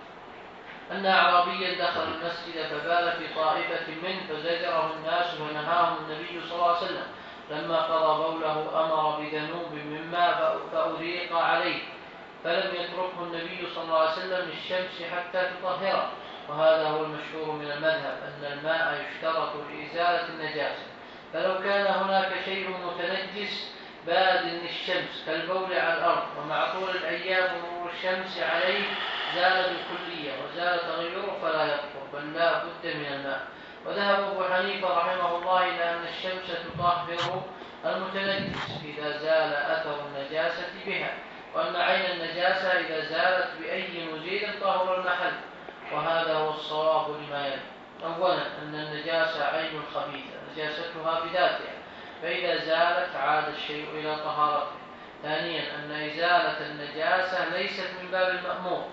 Speaker 2: أن أعرابيا دخل المسجد فبال في طائفة منه فزجره الناس ونهاهم النبي صلى الله عليه وسلم. لما قضى بوله أمر بذنوب من ماء فأريق عليه، فلم يتركه النبي صلى الله عليه وسلم للشمس حتى تطهره. وهذا هو المشهور من المذهب أن الماء يشترط لإزالة النجاسة، فلو كان هناك شيء متنجس باد للشمس كالبول على الأرض ومع طول الأيام مرور الشمس عليه زال بالكلية وزال تغيره فلا يطهر، بل لا بد من الماء. وذهب أبو حنيفة رحمه الله إلى أن الشمس تطهر المتنجس إذا زال أثر النجاسة بها، وأن عين النجاسة إذا زالت بأي مزيل طهر المحل، وهذا هو الصواب لما يلي. أولا أن النجاسة عين خبيثة نجاستها بذاتها، فإذا زالت عاد الشيء إلى طهارته. ثانيا أن إزالة النجاسة ليست من باب المأمور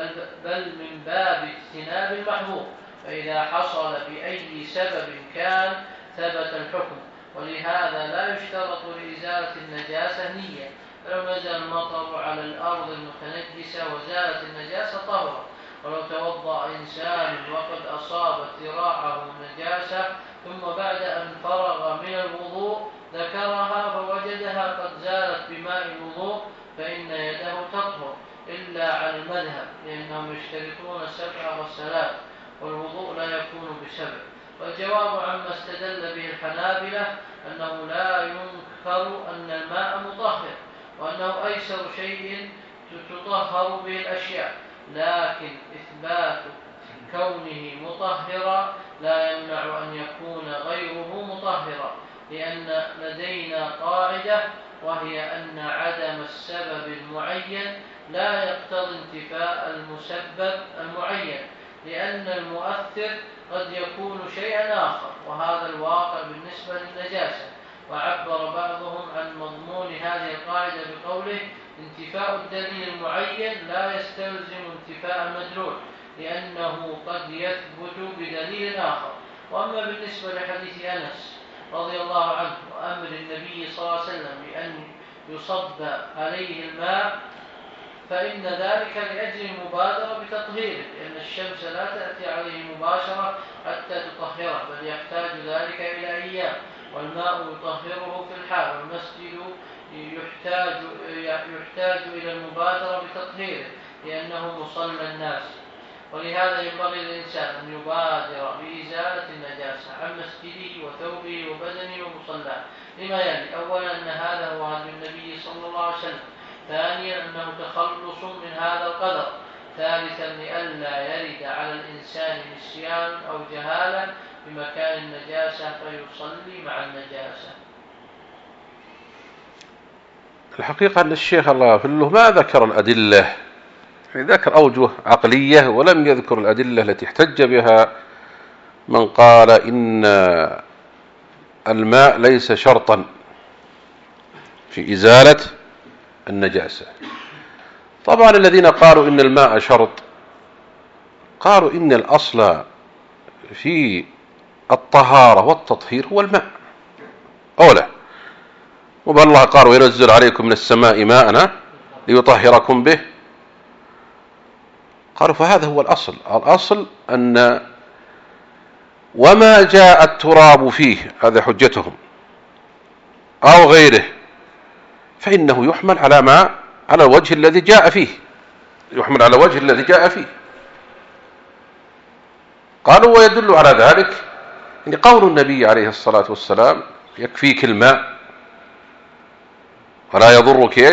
Speaker 2: بل من باب اجتناب المحظور، فإذا حصل بأي سبب كان ثبت الحكم. ولهذا لا يشترط لإزالة النجاسة نية، فلو نزل المطر على الأرض المتنجسة وزالت النجاسة طهرت. ولو توضأ إنسان وقد أصابت ذراعه نجاسة ثم بعد أن فرغ من الوضوء ذكرها فوجدها قد زالت بماء الوضوء فإن يده تطهر، إلا على المذهب لأنهم يشترطون 7 غسلات والوضوء لا يكون ب7. والجواب عما استدل به الحنابلة أنه لا ينكر أن الماء مطهر، وأنه أيسر شيء تطهر به الأشياء، لكن إثبات كونه مطهرا لا يمنع أن يكون غيره مطهرا، لأن لدينا قاعدة وهي أن عدم السبب المعين لا يقتضي انتفاء المسبب المعين، لأن المؤثر قد يكون شيئا آخر، وهذا الواقع بالنسبة للنجاسة. وعبر بعضهم عن مضمون هذه القاعدة بقوله: انتفاء الدليل المعين لا يستلزم انتفاء المدلول، لأنه قد يثبت بدليل آخر. وأما بالنسبة لحديث أنس رضي الله عنه وأمر النبي صلى الله عليه وسلم بأن يصب عليه الماء فإن ذلك لأجل المبادرة بتطهيره، لأن الشمس لا تأتي عليه مباشرة حتى تطهره، بل يحتاج ذلك إلى أيام، والماء يطهره في الحال، والمسجد يحتاج إلى المبادرة بتطهيره لأنه مصلى الناس. ولهذا ينبغي للإنسان أن يبادر بإزالة النجاسة عن مسجده وثوبه وبدنه ومصلاه لما يلي: أولا أن هذا هو هدي النبي صلى الله عليه وسلم. ثانيا أنه تخلص من هذا القدر. ثالثا لئلا يرد على الإنسان نسيان أو جهالة بمكان النجاسة فيصلي مع النجاسة.
Speaker 1: الحقيقة أن الشيخ الله يغفر له ما ذكر الأدلة، ذكر أوجه عقلية ولم يذكر الأدلة التي احتج بها من قال إن الماء ليس شرطا في إزالة النجاسة. طبعا الذين قالوا إن الماء شرط قالوا إن الأصل في الطهارة والتطهير هو الماء أولا، وبالله قال وينزل عليكم من السماء ماء ليطهركم به. قالوا فهذا هو الأصل. الأصل أن وما جاء التراب فيه، هذا حجتهم، أو غيره، فإنه يحمل على الوجه الذي جاء فيه، يحمل على وجه الذي جاء فيه. قالوا ويدل على ذلك يعني قول النبي عليه الصلاة والسلام يكفيك الماء ولا يضرك ايش،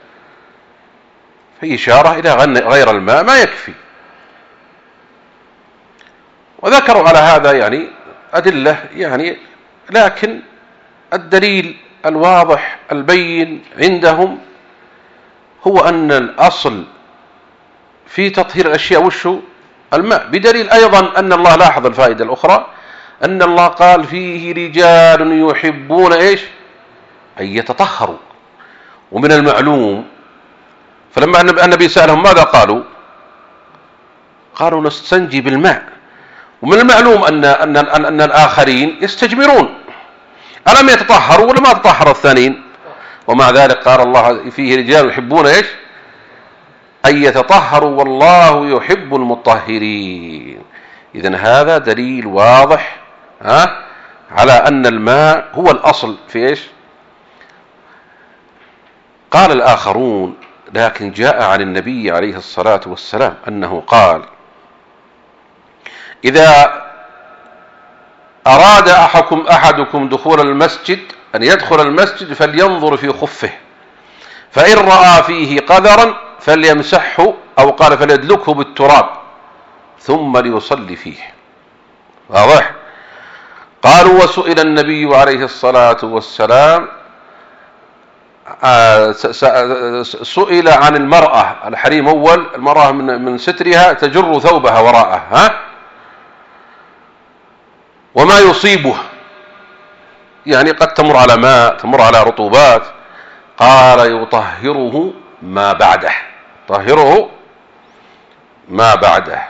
Speaker 1: في إشارة إلى غير الماء ما يكفي. وذكروا على هذا يعني أدلة يعني، لكن الدليل الواضح البين عندهم هو أن الأصل في تطهير الأشياء وشو الماء، بدليل أيضا أن الله، لاحظ الفائدة الأخرى، أن الله قال فيه رجال يحبون إيش أن يتطهروا. ومن المعلوم فلما النبي سألهم ماذا قالوا؟ قالوا نستنجي بالماء. ومن المعلوم أن الآخرين يستجمرون، ألم يتطهروا ولا ما تطهر الثانيين؟ ومع ذلك قال الله فيه رجال يحبون إيش أن يتطهروا والله يحب المطهرين. إذن هذا دليل واضح على أن الماء هو الأصل في إيش. قال الآخرون لكن جاء عن النبي عليه الصلاة والسلام أنه قال إذا أراد أحدكم دخول المسجد أن يدخل المسجد فلينظر في خفه، فإن رأى فيه قذرا فليمسحه، أو قال فليدلكه بالتراب ثم ليصلي فيه. واضح؟ قالوا وسئل النبي عليه الصلاة والسلام سئل عن المرأة، الحريم أول، المرأة من سترها تجر ثوبها وراءه وما يصيبه، يعني قد تمر على ماء، تمر على رطوبات. قال يطهره ما بعده، طهره ما بعده.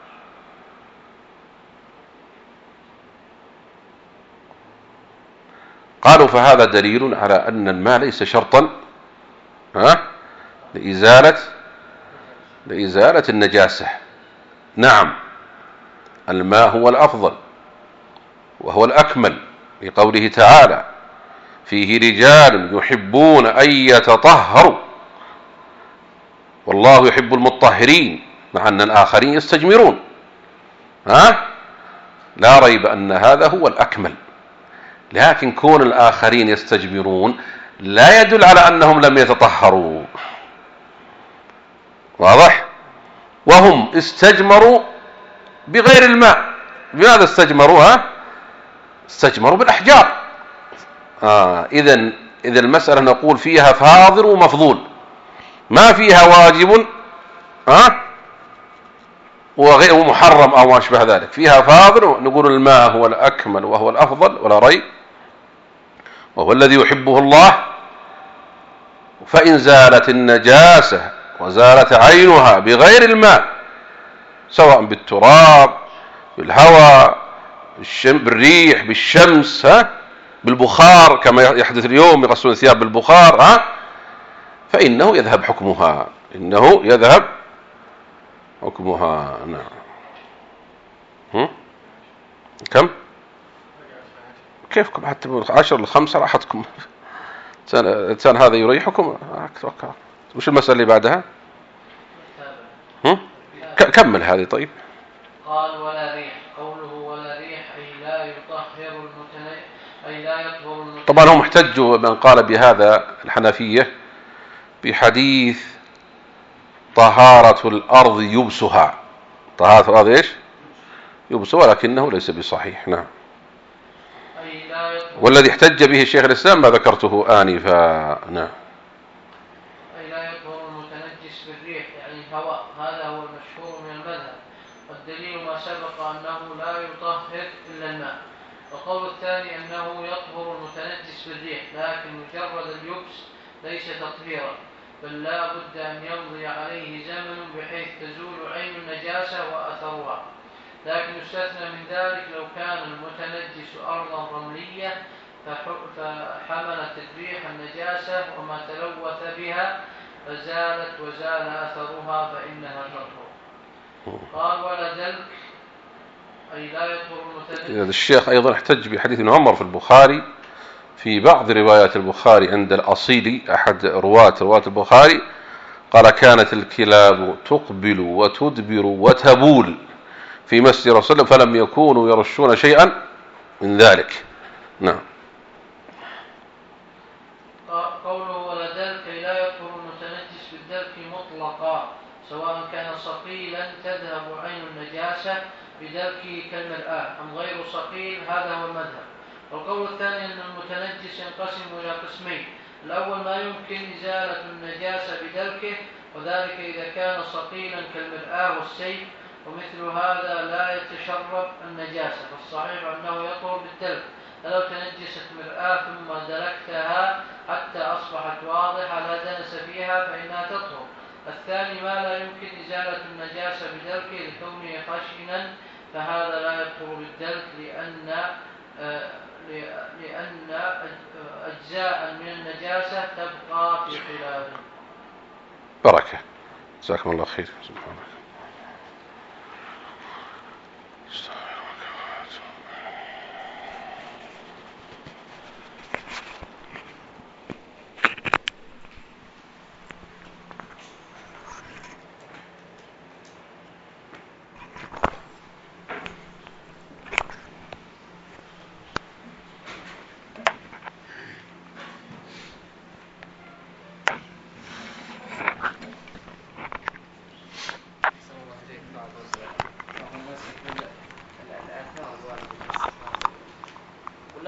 Speaker 1: قالوا فهذا دليل على أن الماء ليس شرطا لإزالة النجاسة. نعم الماء هو الأفضل وهو الأكمل، لقوله تعالى فيه رجال يحبون أن يتطهروا والله يحب المطهرين، مع أن الآخرين يستجمرون. لا ريب أن هذا هو الأكمل، لكن كون الآخرين يستجمرون لا يدل على أنهم لم يتطهروا. واضح؟ وهم استجمروا بغير الماء. بماذا استجمروا؟ استجمروا بالأحجار. إذن المسألة نقول فيها فاضل ومفضول، ما فيها واجب ومحرم أو ما أشبه ذلك، فيها فاضل. نقول الماء هو الأكمل وهو الأفضل ولا ريب، وهو الذي يحبه الله. فإن زالت النجاسة وزالت عينها بغير الماء، سواء بالتراب، بالهواء، بالريح، بالشمس، بالبخار كما يحدث اليوم يغسلون الثياب بالبخار، فإنه يذهب حكمها، إنه يذهب حكمها. نعم. كم؟ كيفكم حتى 10 ل5 راحتكم. الإنسان هذا يريحكم. وش المسألة اللي بعدها؟ كمل هذه. طيب
Speaker 2: قال ولا ريح، قوله ولا ريح أي لا يطهر
Speaker 1: طبعا هم احتجوا من قال بهذا الحنفية بحديث طهارة الأرض يبسها، طهارة الأرض إيش يبسها، ولكنه ليس بصحيح. نعم. والذي احتج به الشيخ الإسلام ما ذكرته آنفا. نعم.
Speaker 2: أي لا يطهر المتنجس بالريح يعني الهواء، هذا هو المشهور من المذهب، والدليل ما سبق أنه لا يطهر إلا الماء. والقول الثاني أنه يطهر المتنجس بالريح، لكن مجرد اليبس ليس تطهيرا، بل لا بد أن يمضي عليه زمن بحيث تزول عين النجاسة وأثرها، لكن يستثنى من ذلك لو كان المتنجس أرضا رملية فحملت الريح النجاسة وما تلوث بها فزالت وزال أثرها فإنها تطهر. قال ولا دلك أي لا يطهر المتنجس.
Speaker 1: الشيخ أيضا احتج بحديث ابن عمر في البخاري في بعض روايات البخاري عند الأصيلي أحد رواة البخاري، قال كانت الكلاب تقبل وتدبر وتبول في مسجد رسول الله فلم يكونوا يرشون شيئا من ذلك. نعم.
Speaker 2: قوله ولا دلك لا يطهر المتنجس بالدلك مطلقا سواء كان صقيلا تذهب عين النجاسة بدلكه كالمرآة أم غير صقيل، هذا هو المذهب. والقول الثاني أن المتنجس ينقسم إلى قسمين: الأول ما يمكن إزالة النجاسة بدلكه، وذلك إذا كان صقيلا كالمرآة والسيف، ومثل هذا لا يتشرب النجاسة، فالصحيح أنه يطهر بالدلك. فلو تنجست مرآة ثم دلكتها حتى أصبحت واضحة لا دنس فيها فإنها تطهر. الثاني ما لا يمكن إزالة النجاسة بدلكه لكونه خشنا، فهذا لا يطهر بالدلك لأن أجزاء من النجاسة تبقى في خلافه.
Speaker 1: بركة. جزاكم الله خير. سبحانك.